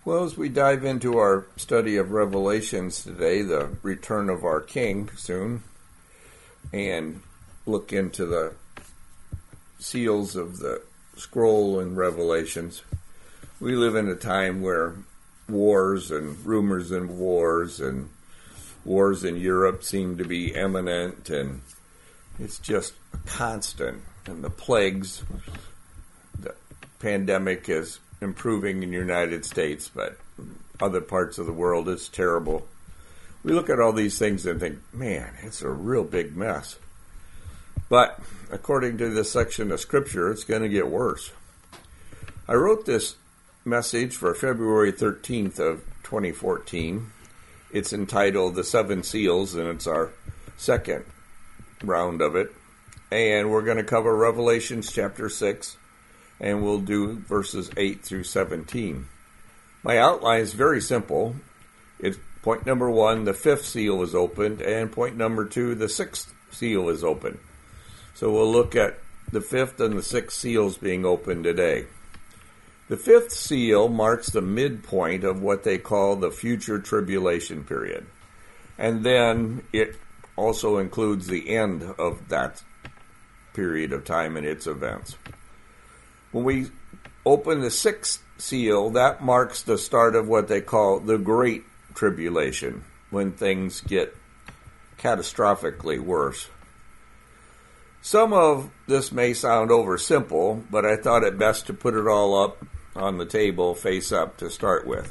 Well, as we dive into our study of Revelations today, the return of our King soon, and look into the seals of the scroll in Revelations, we live in a time where wars and rumors of wars and wars in Europe seem to be imminent, and it's just constant. And the plagues, the pandemic is improving in the United States, but other parts of the world it's terrible. We look at all these things and think, man, it's a real big mess. But according to this section of Scripture, it's going to get worse. I wrote this message for February 13th of 2014. It's entitled The Seven Seals, and it's our second round of it. And we're going to cover Revelations chapter 6, and we'll do verses 8 through 17. My outline is very simple. It's point number 1, the fifth seal is opened, and point number 2, the sixth seal is opened. So we'll look at the fifth and the sixth seals being opened today. The fifth seal marks the midpoint of what they call the future tribulation period. And then it also includes the end of that period of time and its events. When we open the sixth seal, that marks the start of what they call the Great Tribulation, when things get catastrophically worse. Some of this may sound oversimple, but I thought it best to put it all up on the table, face up, to start with.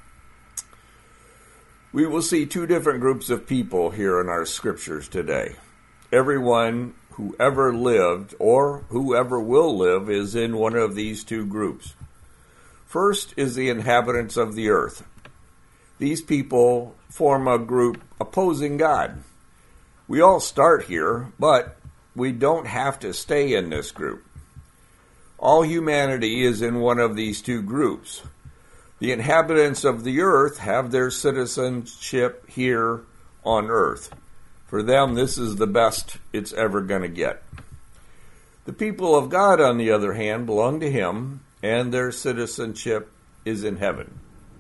We will see two different groups of people here in our scriptures today. Everyone who ever lived or whoever will live is in one of these two groups. First is the inhabitants of the earth. These people form a group opposing God. We all start here, but we don't have to stay in this group. All humanity is in one of these two groups. The inhabitants of the earth have their citizenship here on earth. For them, this is the best it's ever going to get. The people of God, on the other hand, belong to Him, and their citizenship is in heaven.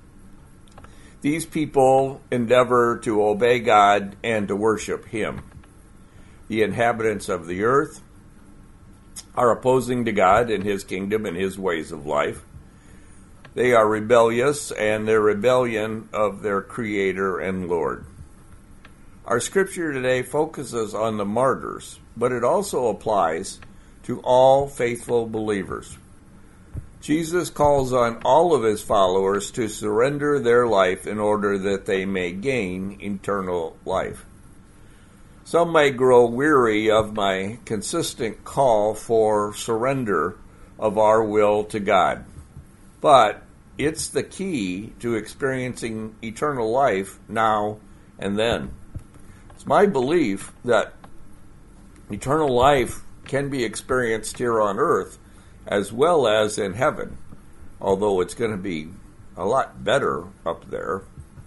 These people endeavor to obey God and to worship Him. The inhabitants of the earth are opposing to God and His kingdom and His ways of life. They are rebellious, and their rebellion of their Creator and Lord. Our scripture today focuses on the martyrs, but it also applies to all faithful believers. Jesus calls on all of His followers to surrender their life in order that they may gain eternal life. Some may grow weary of my consistent call for surrender of our will to God, but it's the key to experiencing eternal life now and then. It's my belief that eternal life can be experienced here on earth as well as in heaven, although it's going to be a lot better up there.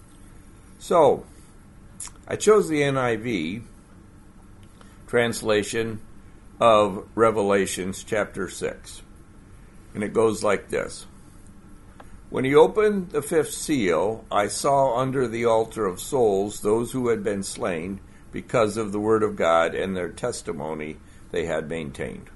So, I chose the NIV translation of Revelations chapter 6, and it goes like this. When he opened the fifth seal, I saw under the altar of souls those who had been slain because of the word of God and their testimony they had maintained.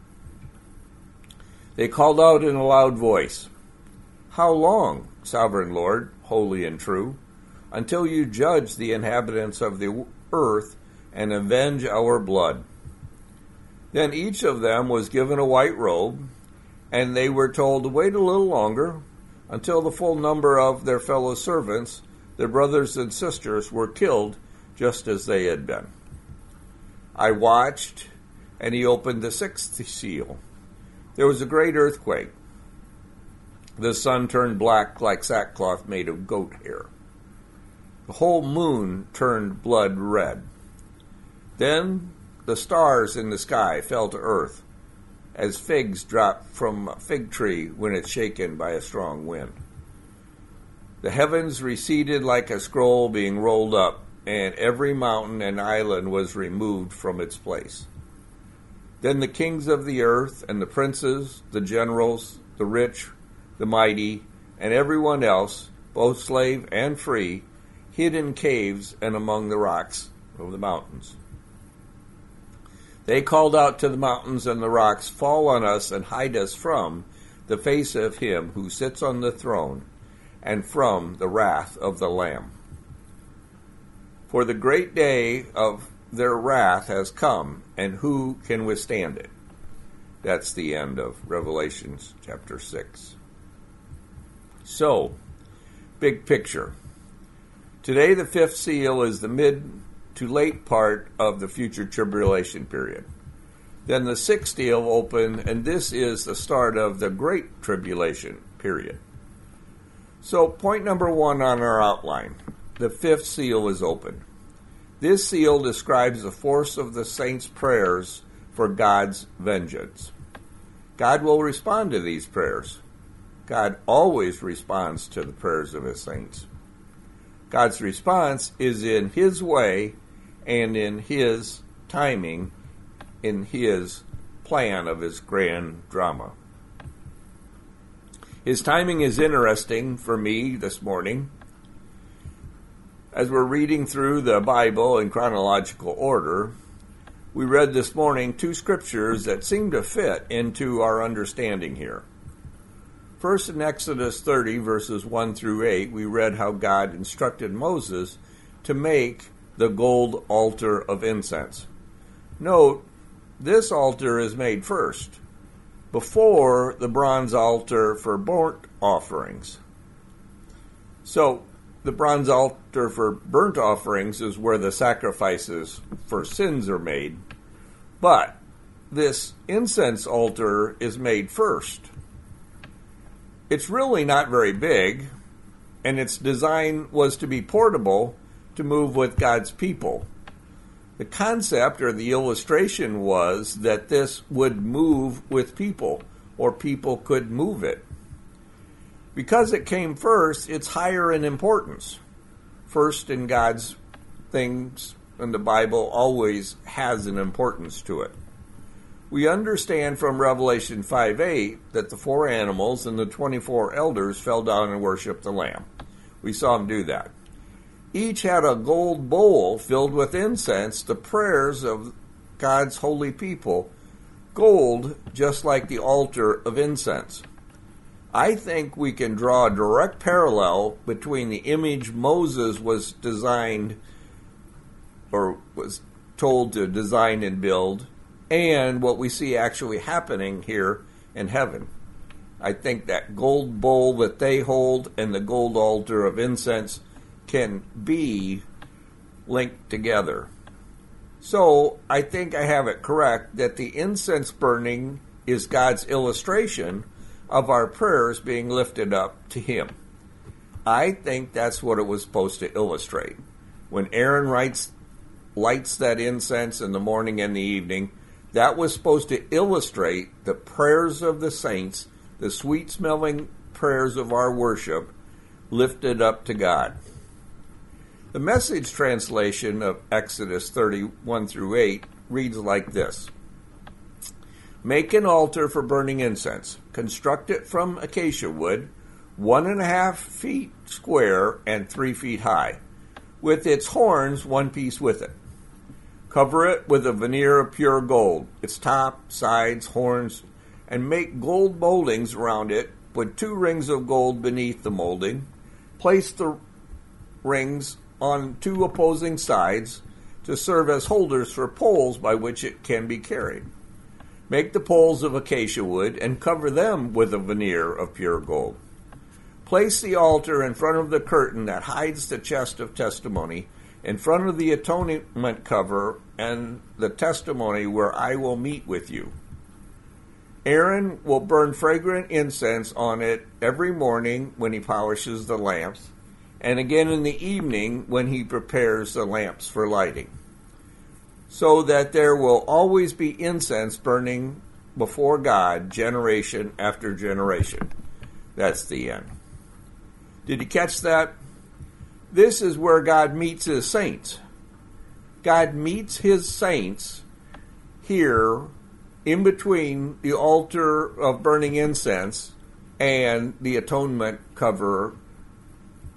They called out in a loud voice, "How long, sovereign Lord, holy and true, until you judge the inhabitants of the earth and avenge our blood?" Then each of them was given a white robe, and they were told to wait a little longer until the full number of their fellow servants, their brothers and sisters, were killed just as they had been. I watched, and he opened the sixth seal. There was a great earthquake. The sun turned black like sackcloth made of goat hair. The whole moon turned blood red. Then the stars in the sky fell to earth, as figs drop from a fig tree when it's shaken by a strong wind. The heavens receded like a scroll being rolled up, and every mountain and island was removed from its place. Then the kings of the earth and the princes, the generals, the rich, the mighty, and everyone else both slave and free, hid in caves and among the rocks of the mountains. They called out to the mountains and the rocks, "Fall on us and hide us from the face of him who sits on the throne and from the wrath of the Lamb. For the great day of their wrath has come, and who can withstand it?" That's the end of Revelation chapter 6. So, big picture. Today the fifth seal is the mid to late part of the future tribulation period. Then the sixth seal opened, and this is the start of the great tribulation period. So, point number 1 on our outline. The fifth seal is open. This seal describes the force of the saints' prayers for God's vengeance. God will respond to these prayers. God always responds to the prayers of his saints. God's response is in his way and in his timing, in his plan of his grand drama. His timing is interesting for me this morning. As we're reading through the Bible in chronological order, we read this morning 2 scriptures that seem to fit into our understanding here. First, in Exodus 30, verses 1 through 8, we read how God instructed Moses to make the gold altar of incense. Note, this altar is made first, before the bronze altar for burnt offerings. So, the bronze altar for burnt offerings is where the sacrifices for sins are made, but this incense altar is made first. It's really not very big, and its design was to be portable to move with God's people. The concept or the illustration was that this would move with people, or people could move it. Because it came first, it's higher in importance. First in God's things, and the Bible always has an importance to it. We understand from Revelation 5:8 that the 4 animals and the 24 elders fell down and worshiped the Lamb. We saw them do that. Each had a gold bowl filled with incense, the prayers of God's holy people, gold just like the altar of incense. I think we can draw a direct parallel between the image Moses was designed or was told to design and build and what we see actually happening here in heaven. I think that gold bowl that they hold and the gold altar of incense can be linked together. So I think I have it correct that the incense burning is God's illustration of our prayers being lifted up to him. I think that's what it was supposed to illustrate. When Aaron lights that incense in the morning and the evening, that was supposed to illustrate the prayers of the saints, the sweet-smelling prayers of our worship, lifted up to God. The Message translation of Exodus 31 through 8 reads like this. Make an altar for burning incense. Construct it from acacia wood, 1.5 feet square and 3 feet high, with its horns 1 piece with it. Cover it with a veneer of pure gold, its top, sides, horns, and make gold moldings around it. Put 2 rings of gold beneath the molding. Place the rings on 2 opposing sides to serve as holders for poles by which it can be carried. Make the poles of acacia wood and cover them with a veneer of pure gold. Place the altar in front of the curtain that hides the chest of testimony, in front of the atonement cover and the testimony where I will meet with you. Aaron will burn fragrant incense on it every morning when he polishes the lamps, and again in the evening when he prepares the lamps for lighting, so that there will always be incense burning before God generation after generation. That's the end. Did you catch that? This is where God meets his saints. God meets his saints here in between the altar of burning incense and the atonement cover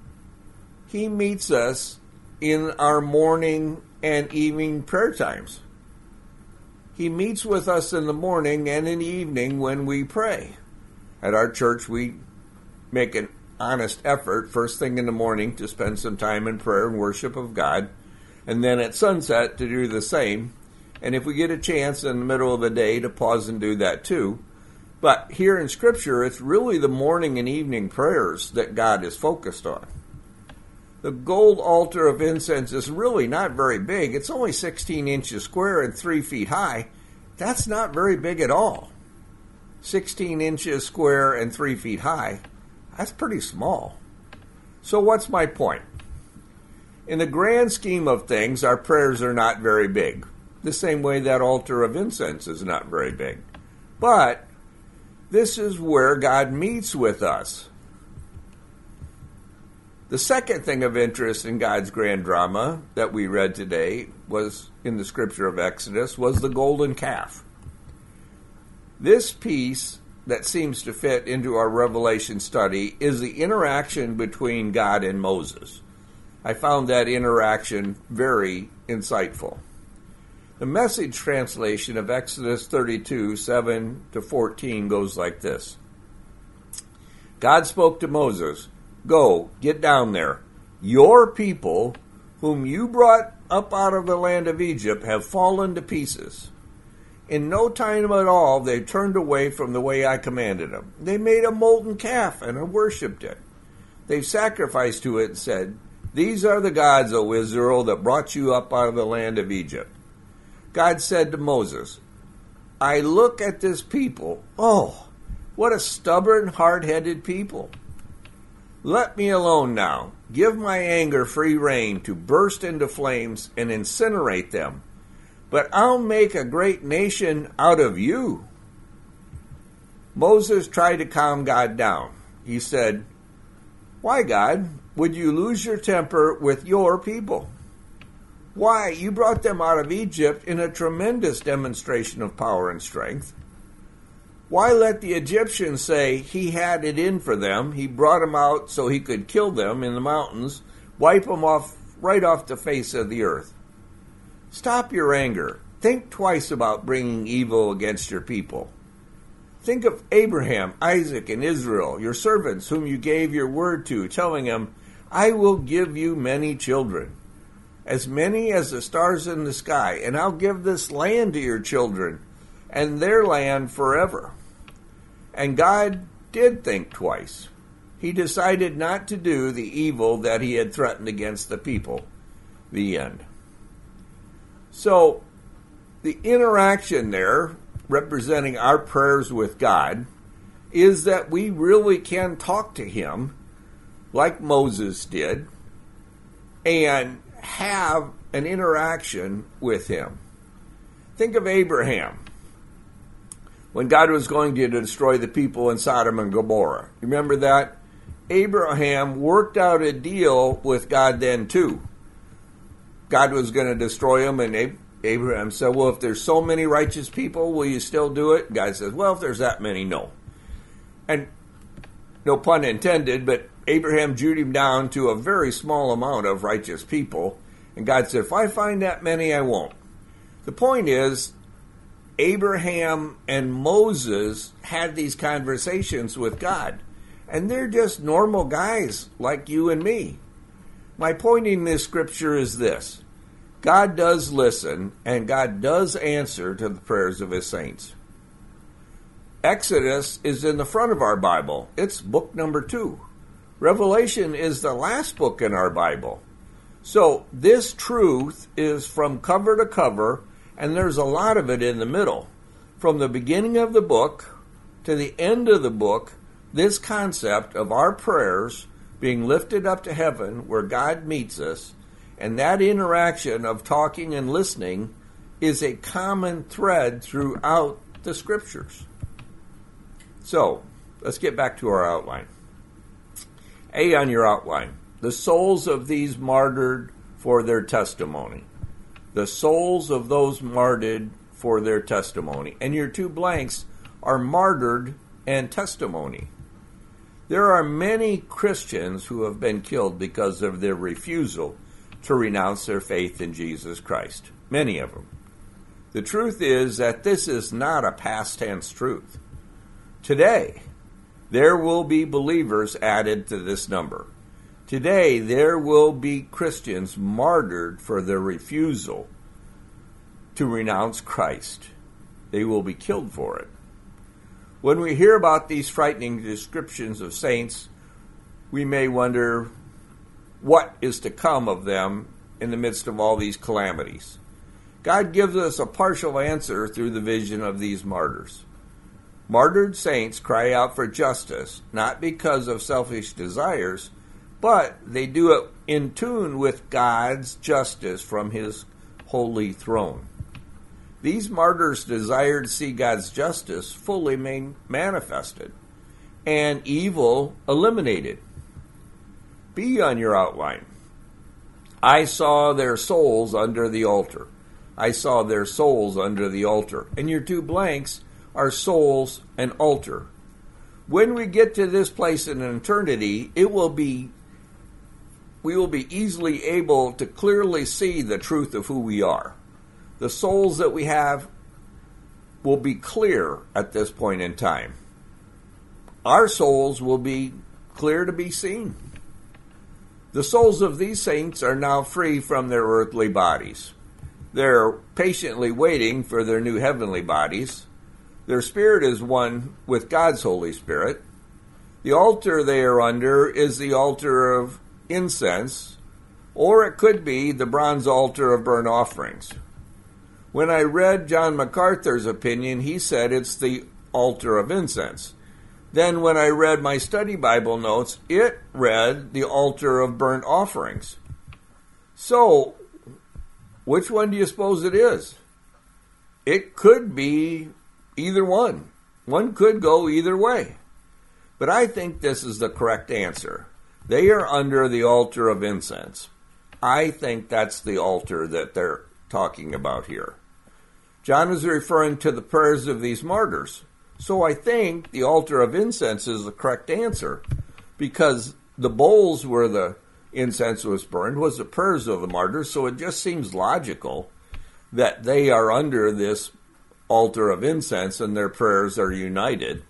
He meets us in our morning and evening prayer times. He meets with us in the morning and in the evening when we pray. At our church, we make an honest effort first thing in the morning to spend some time in prayer and worship of God, and then at sunset to do the same. And if we get a chance in the middle of the day to pause and do that too. But here in Scripture, it's really the morning and evening prayers that God is focused on. The gold altar of incense is really not very big. It's only 16 inches square and 3 feet high. That's not very big at all. 16 inches square and 3 feet high. That's pretty small. So what's my point? In the grand scheme of things, our prayers are not very big. The same way that altar of incense is not very big. But this is where God meets with us. The second thing of interest in God's grand drama that we read today was in the scripture of Exodus was the golden calf. This piece that seems to fit into our Revelation study is the interaction between God and Moses. I found that interaction very insightful. The Message translation of Exodus 32, 7-14 goes like this. God spoke to Moses, "Go, get down there. Your people, whom you brought up out of the land of Egypt, have fallen to pieces. In no time at all, they turned away from the way I commanded them. They made a molten calf and worshipped it. They've sacrificed to it and said, 'These are the gods, O Israel, that brought you up out of the land of Egypt.' God said to Moses, 'I look at this people. Oh, what a stubborn, hard-headed people. Let me alone now. Give my anger free rein to burst into flames and incinerate them. But I'll make a great nation out of you.'" Moses tried to calm God down. He said, "Why, God, would you lose your temper with your people? Why, you brought them out of Egypt in a tremendous demonstration of power and strength. Why let the Egyptians say he had it in for them? He brought them out so he could kill them in the mountains, wipe them off right off the face of the earth. Stop your anger. Think twice about bringing evil against your people. Think of Abraham, Isaac, and Israel, your servants whom you gave your word to, telling them, 'I will give you many children, as many as the stars in the sky, and I'll give this land to your children, and their land forever.' And God did think twice. He decided not to do the evil that he had threatened against the people." The end. So, the interaction there, representing our prayers with God, is that we really can talk to him, like Moses did, and have an interaction with him. Think of Abraham. When God was going to destroy the people in Sodom and Gomorrah. Remember that? Abraham worked out a deal with God then too. God was going to destroy them, and Abraham said, "Well, if there's so many righteous people, will you still do it?" God says, "Well, if there's that many, no." And no pun intended, but Abraham jewed him down to a very small amount of righteous people. And God said, "If I find that many, I won't." The point is, Abraham and Moses had these conversations with God. And they're just normal guys like you and me. My point in this scripture is this. God does listen, and God does answer to the prayers of his saints. Exodus is in the front of our Bible. It's book number 2. Revelation is the last book in our Bible. So this truth is from cover to cover, and there's a lot of it in the middle. From the beginning of the book to the end of the book, this concept of our prayers being lifted up to heaven where God meets us, and that interaction of talking and listening is a common thread throughout the scriptures. So, let's get back to our outline. A on your outline, the souls of these martyred for their testimony. The souls of those martyred for their testimony. And your 2 blanks are martyred and testimony. There are many Christians who have been killed because of their refusal to renounce their faith in Jesus Christ. Many of them. The truth is that this is not a past tense truth. Today, there will be believers added to this number. Today, there will be Christians martyred for their refusal to renounce Christ. They will be killed for it. When we hear about these frightening descriptions of saints, we may wonder what is to come of them in the midst of all these calamities. God gives us a partial answer through the vision of these martyrs. Martyred saints cry out for justice, not because of selfish desires, but they do it in tune with God's justice from his holy throne. These martyrs desire to see God's justice fully manifested and evil eliminated. B on your outline. I saw their souls under the altar. I saw their souls under the altar. And your two blanks are souls and altar. When we get to this place in eternity, we will be easily able to clearly see the truth of who we are. The souls that we have will be clear at this point in time. Our souls will be clear to be seen. The souls of these saints are now free from their earthly bodies. They're patiently waiting for their new heavenly bodies. Their spirit is one with God's Holy Spirit. The altar they are under is the altar of incense, or it could be the bronze altar of burnt offerings. When I read John MacArthur's opinion, he said it's the altar of incense. Then when I read my study Bible notes, it read the altar of burnt offerings. So, which one do you suppose it is? It could be either one. One could go either way. But I think this is the correct answer. They are under the altar of incense. I think that's the altar that they're talking about here. John is referring to the prayers of these martyrs. So I think the altar of incense is the correct answer, because the bowls where the incense was burned was the prayers of the martyrs, so it just seems logical that they are under this altar of incense and their prayers are united.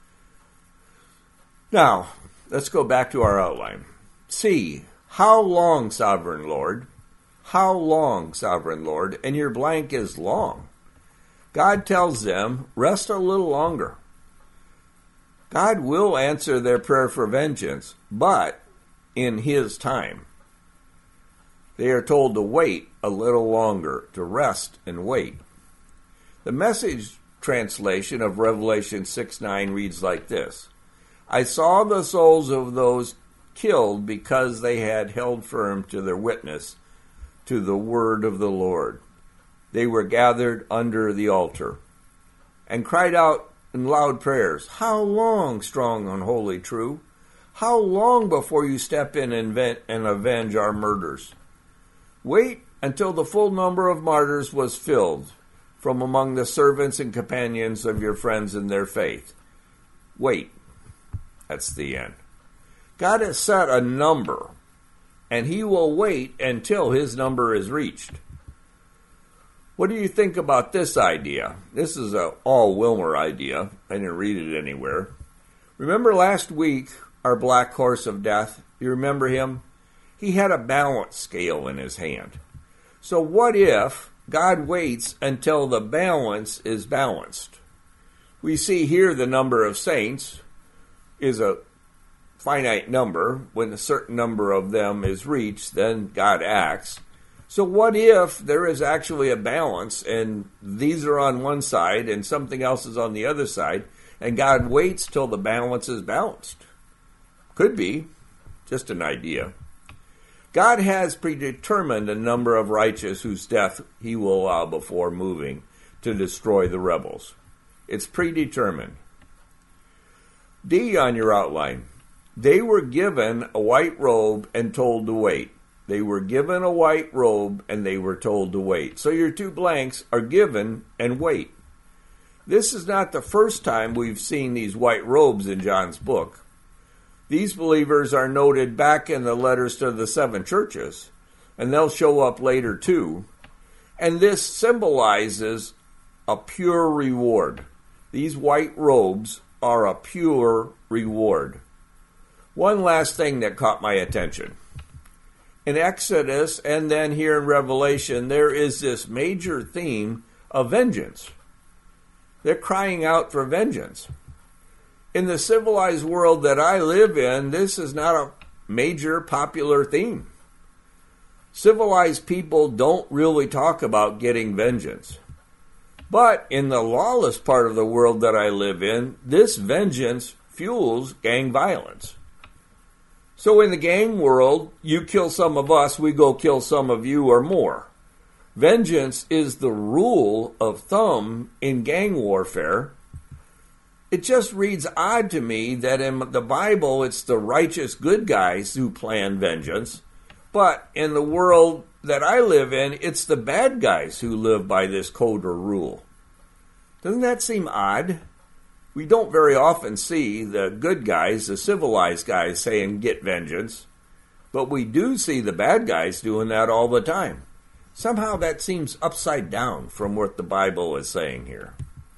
Now, let's go back to our outline. C, how long, Sovereign Lord? How long, Sovereign Lord? And your blank is long. God tells them, rest a little longer. God will answer their prayer for vengeance, but in his time. They are told to wait a little longer, to rest and wait. The Message translation of Revelation 6:9 reads like this: I saw the souls of those killed because they had held firm to their witness, to the word of the Lord. They were gathered under the altar and cried out in loud prayers, how long, strong and holy true? How long before you step in and avenge our murders? Wait until the full number of martyrs was filled from among the servants and companions of your friends in their faith. Wait. That's the end. God has set a number, and he will wait until his number is reached. What do you think about this idea? This is a all Wilmer idea. I didn't read it anywhere. Remember last week, our black horse of death? You remember him? He had a balance scale in his hand. So what if God waits until the balance is balanced? We see here the number of saints is a finite number. When a certain number of them is reached, then God acts. So what if there is actually a balance and these are on one side and something else is on the other side, and God waits till the balance is balanced? Could be. Just an idea. God has predetermined a number of righteous whose death he will allow before moving to destroy the rebels. It's predetermined. D on your outline. They were given a white robe and told to wait. They were given a white robe and they were told to wait. So your two blanks are given and wait. This is not the first time we've seen these white robes in John's book. These believers are noted back in the letters to the 7 churches, and they'll show up later too. And this symbolizes a pure reward. These white robes are a pure reward. One last thing that caught my attention. In Exodus and then here in Revelation, there is this major theme of vengeance. They're crying out for vengeance. In the civilized world that I live in, this is not a major popular theme. Civilized people don't really talk about getting vengeance. But in the lawless part of the world that I live in, this vengeance fuels gang violence. So in the gang world, you kill some of us, we go kill some of you or more. Vengeance is the rule of thumb in gang warfare. It just reads odd to me that in the Bible it's the righteous good guys who plan vengeance, but in the world that I live in, it's the bad guys who live by this code or rule. Doesn't that seem odd? We don't very often see the good guys, the civilized guys, saying, get vengeance. But we do see the bad guys doing that all the time. Somehow that seems upside down from what the Bible is saying here.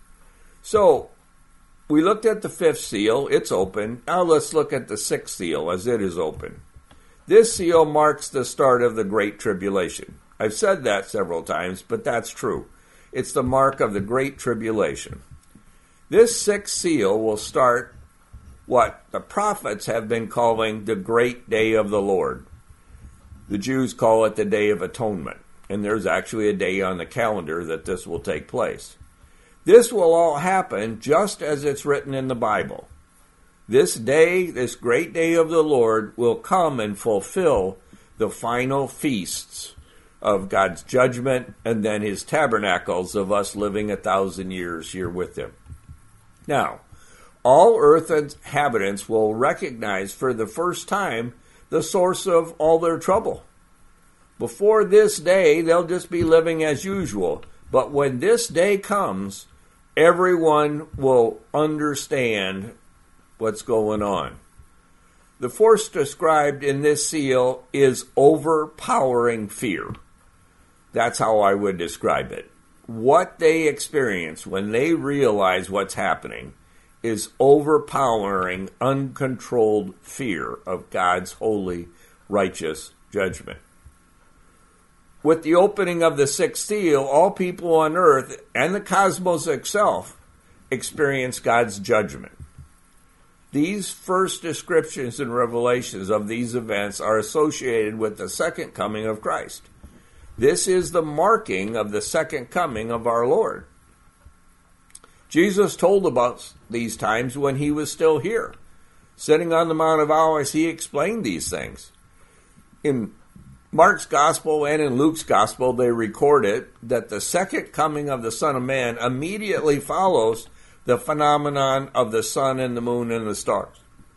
So, we looked at the 5th seal. It's open. Now let's look at the 6th seal as it is open. This seal marks the start of the Great Tribulation. I've said that several times, but that's true. It's the mark of the Great Tribulation. This 6th seal will start what the prophets have been calling the Great Day of the Lord. The Jews call it the Day of Atonement, and there's actually a day on the calendar that this will take place. This will all happen just as it's written in the Bible. This day, this great day of the Lord, will come and fulfill the final feasts of God's judgment and then his tabernacles of us living 1,000 years here with him. Now, all earth inhabitants will recognize for the first time the source of all their trouble. Before this day, they'll just be living as usual. But when this day comes, everyone will understand what's going on. The force described in this seal is overpowering fear. That's how I would describe it. What they experience when they realize what's happening is overpowering, uncontrolled fear of God's holy, righteous judgment. With the opening of the 6th seal, all people on earth and the cosmos itself experience God's judgment. These first descriptions and revelations of these events are associated with the second coming of Christ. This is the marking of the second coming of our Lord. Jesus told about these times when he was still here. Sitting on the Mount of Olives, he explained these things. In Mark's Gospel and in Luke's Gospel, they record it that the second coming of the Son of Man immediately follows the phenomenon of the sun and the moon and the stars.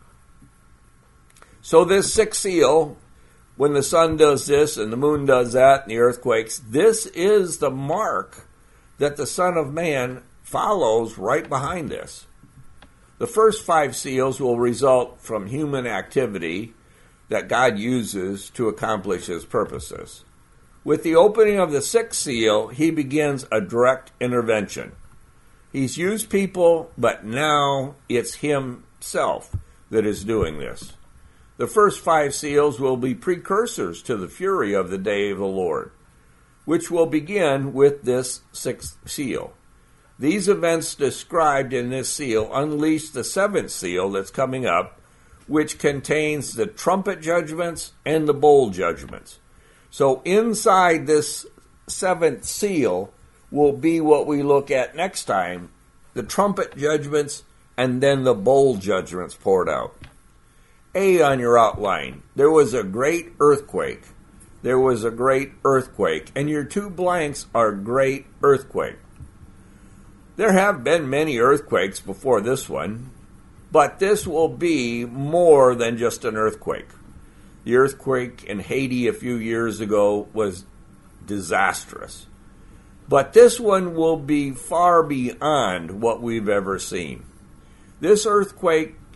So this 6th seal, when the sun does this and the moon does that and the earth quakes, this is the mark that the Son of Man follows right behind this. The first 5 seals will result from human activity that God uses to accomplish his purposes. With the opening of the 6th seal, he begins a direct intervention. He's used people, but now it's himself that is doing this. The first 5 seals will be precursors to the fury of the day of the Lord, which will begin with this 6th seal. These events described in this seal unleash the 7th seal that's coming up, which contains the trumpet judgments and the bowl judgments. So inside this 7th seal will be what we look at next time, the trumpet judgments and then the bowl judgments poured out. A on your outline, there was a great earthquake. There was a great earthquake. And your 2 blanks are great earthquake. There have been many earthquakes before this one, but this will be more than just an earthquake. The earthquake in Haiti a few years ago was disastrous. But this one will be far beyond what we've ever seen. This earthquake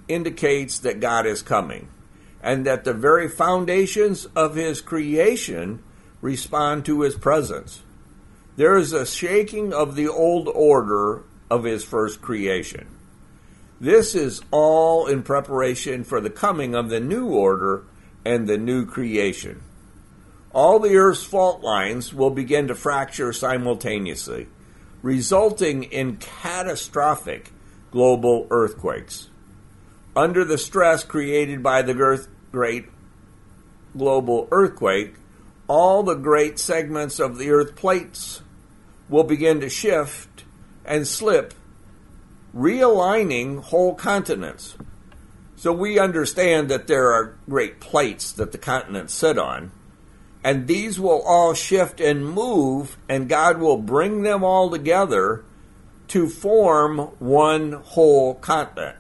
indicates that God is coming, and that the very foundations of his creation respond to his presence. There is a shaking of the old order of his first creation. This is all in preparation for the coming of the new order and the new creation. All the earth's fault lines will begin to fracture simultaneously, resulting in catastrophic global earthquakes. Under the stress created by the great global earthquake, all the great segments of the earth plates will begin to shift and slip, realigning whole continents. So we understand that there are great plates that the continents sit on, and these will all shift and move, and God will bring them all together to form one whole continent.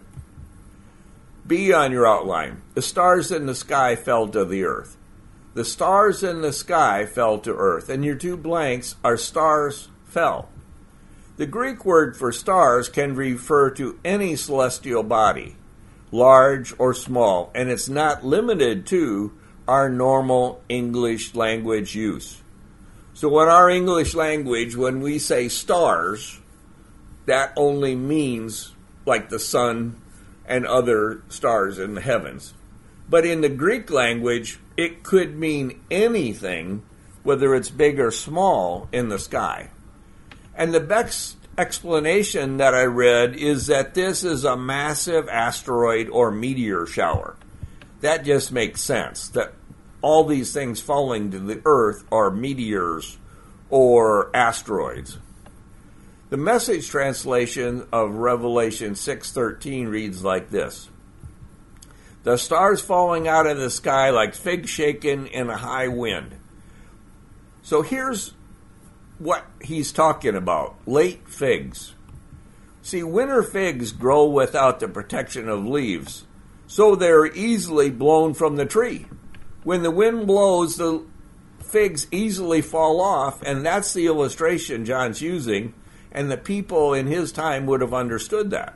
B on your outline. The stars in the sky fell to the earth. The stars in the sky fell to earth, and your two blanks are stars fell. The Greek word for stars can refer to any celestial body, large or small, and it's not limited to our normal English language use. So in our English language, when we say stars, that only means like the sun and other stars in the heavens. But in the Greek language, it could mean anything, whether it's big or small, in the sky. And the best explanation that I read is that this is a massive asteroid or meteor shower. That just makes sense, that all these things falling to the earth are meteors or asteroids. The Message translation of Revelation 6:13 reads like this: "The stars falling out of the sky like figs shaken in a high wind." So here's what he's talking about: late figs. See, winter figs grow without the protection of leaves, so they're easily blown from the tree. When the wind blows, the figs easily fall off, and that's the illustration John's using, and the people in his time would have understood that.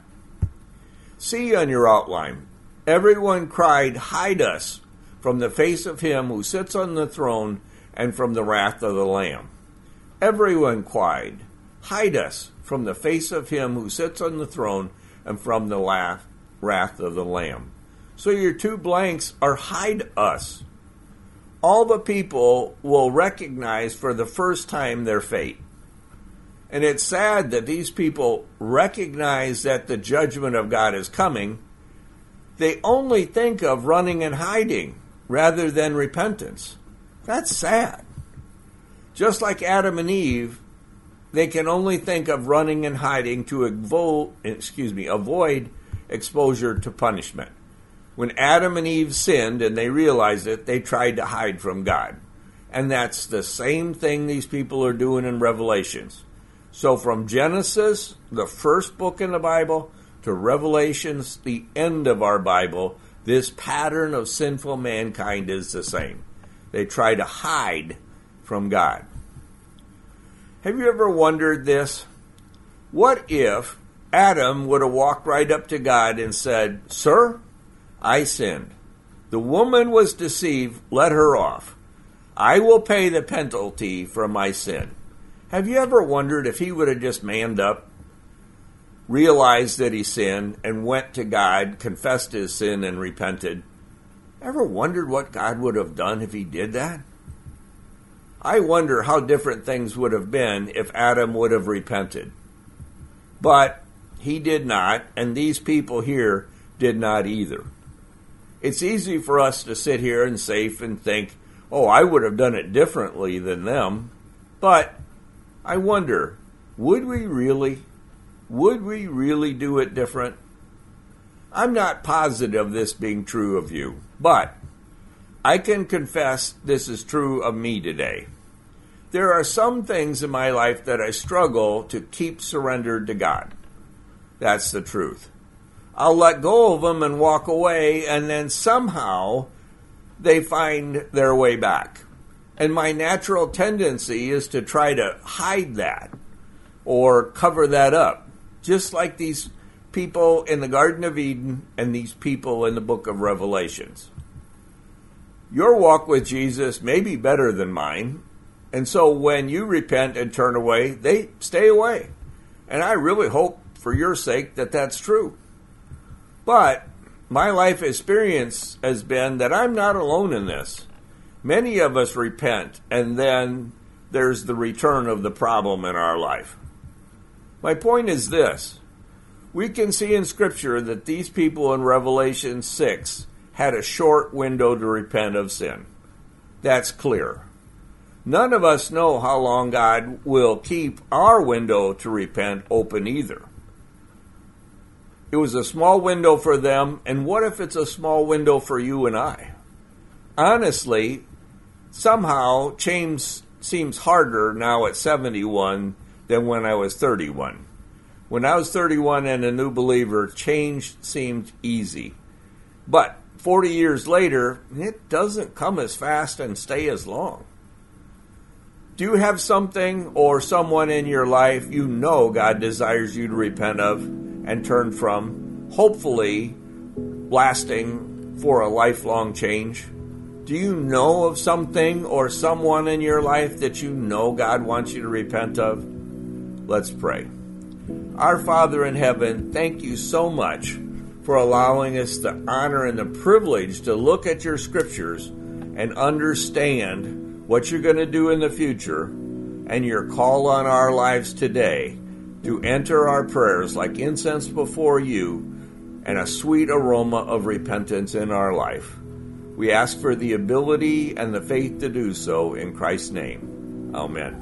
See on your outline, everyone cried, "Hide us from the face of him who sits on the throne and from the wrath of the Lamb." Everyone cried, "Hide us from the face of him who sits on the throne and from the wrath of the Lamb." So your two blanks are hide us. All the people will recognize for the first time their fate. And it's sad that these people recognize that the judgment of God is coming. They only think of running and hiding rather than repentance. That's sad. Just like Adam and Eve, they can only think of running and hiding to avoid exposure to punishment. When Adam and Eve sinned and they realized it, they tried to hide from God. And that's the same thing these people are doing in Revelations. So from Genesis, the first book in the Bible, to Revelations, the end of our Bible, this pattern of sinful mankind is the same. They try to hide from God. Have you ever wondered this? What if Adam would have walked right up to God and said, "Sir, I sinned. The woman was deceived. Let her off. I will pay the penalty for my sin." Have you ever wondered if he would have just manned up, realized that he sinned, and went to God, confessed his sin, and repented? Ever wondered what God would have done if he did that? I wonder how different things would have been if Adam would have repented. But he did not, and these people here did not either. It's easy for us to sit here and safe and think, "Oh, I would have done it differently than them." But I wonder, would we really do it different? I'm not positive of this being true of you, but I can confess this is true of me today. There are some things in my life that I struggle to keep surrendered to God. That's the truth. I'll let go of them and walk away, and then somehow they find their way back. And my natural tendency is to try to hide that or cover that up, just like these people in the Garden of Eden and these people in the book of Revelations. Your walk with Jesus may be better than mine, and so when you repent and turn away, they stay away. And I really hope for your sake that that's true. But my life experience has been that I'm not alone in this. Many of us repent, and then there's the return of the problem in our life. My point is this. We can see in Scripture that these people in Revelation 6 had a short window to repent of sin. That's clear. None of us know how long God will keep our window to repent open either. It was a small window for them, and what if it's a small window for you and I? Honestly, somehow change seems harder now at 71 than when I was 31. When I was 31 and a new believer, change seemed easy. But 40 years later, it doesn't come as fast and stay as long. Do you have something or someone in your life you know God desires you to repent of and turn from, hopefully lasting for a lifelong change? Do you know of something or someone in your life that you know God wants you to repent of? Let's pray. Our Father in heaven, thank you so much for allowing us the honor and the privilege to look at your scriptures and understand what you're going to do in the future and your call on our lives today to enter our prayers like incense before you and a sweet aroma of repentance in our life. We ask for the ability and the faith to do so in Christ's name. Amen.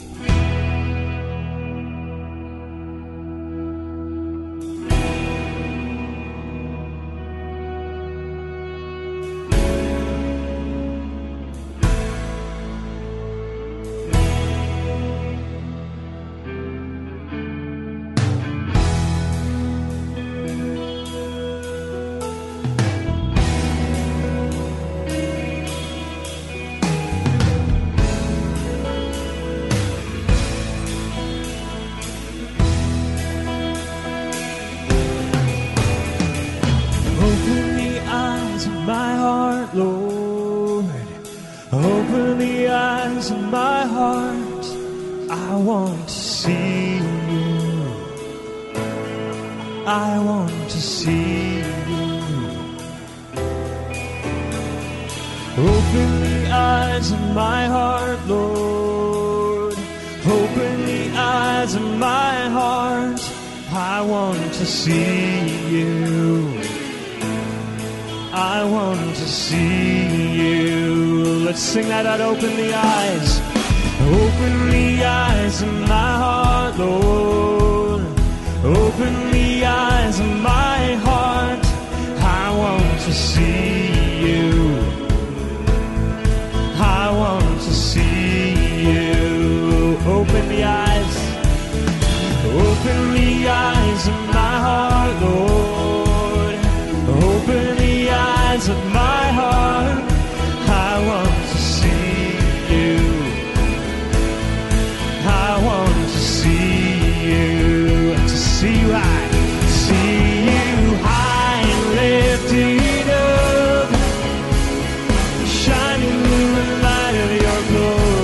Lord, open the eyes of my heart. I want to see you. I want to see you. Open the eyes of my heart, Lord. Open the eyes of my heart. I want to see you. I want to see you. Let's sing that out. Open the eyes. Open the eyes of my heart, Lord. Open the eyes of my heart. I want to see you. I want to see you. Open the eyes. Open the eyes of my heart, Lord. Open the eyes of my heart. I want to see you. I want to see you. To see you high. See you high and lifted up, shining in the light of your glory.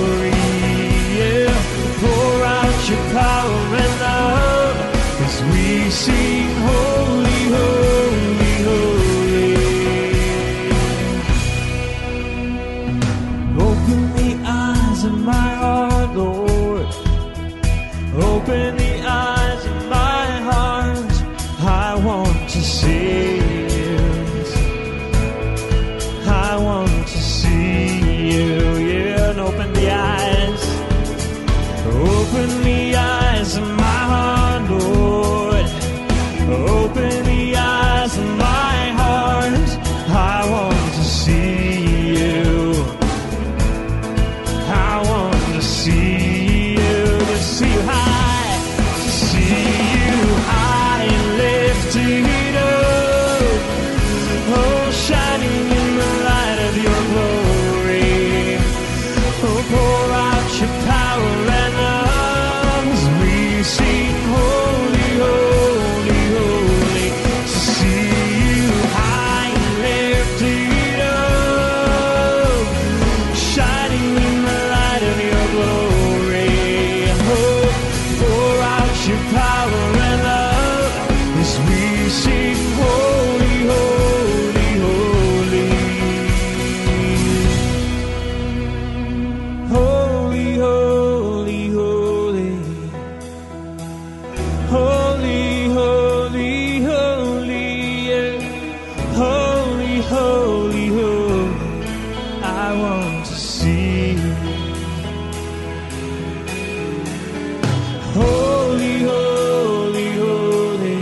want to see you. Holy, holy, holy.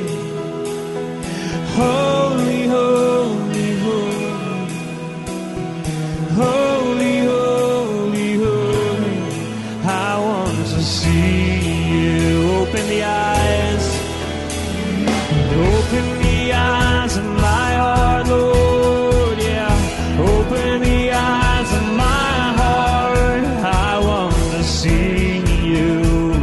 Holy, holy, holy. Holy, holy, holy. I want to see you. Open the eyes. Open the eyes of my heart, Lord, yeah. Open the eyes of my heart. I want to see you.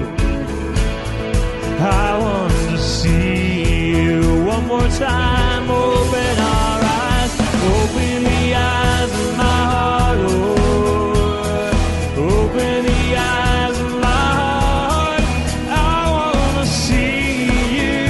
I want to see you. One more time, open our eyes. Open the eyes of my heart, Lord. Open the eyes of my heart. I want to see you.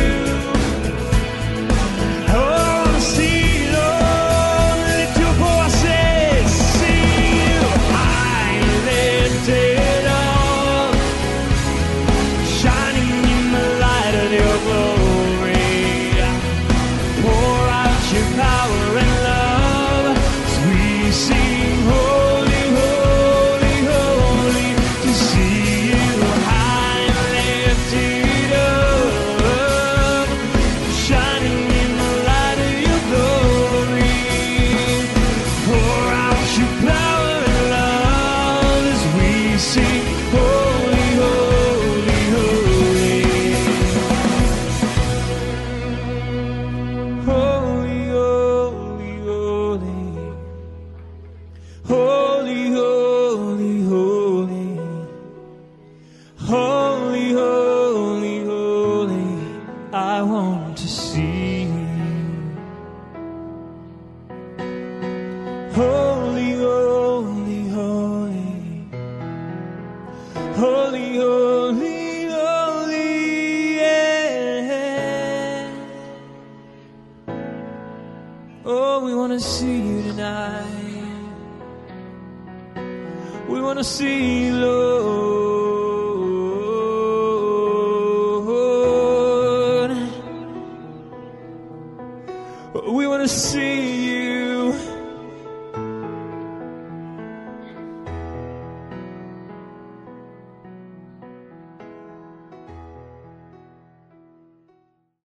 I want to see you, Lord. Lift your voices, see you high lifted up, shining in the light of your glory. Pour out your power and love as we sing holy, holy, holy. To see you high and lifted up, shining in the light of your glory. Pour out your power and love as we sing holy, holy, holy. Holy, holy, holy. Holy, holy, holy. Holy, holy, holy. I want to see you. Holy, holy, holy. Holy, holy, holy, yeah. Oh, we want to see you tonight. We want to see you, Lord.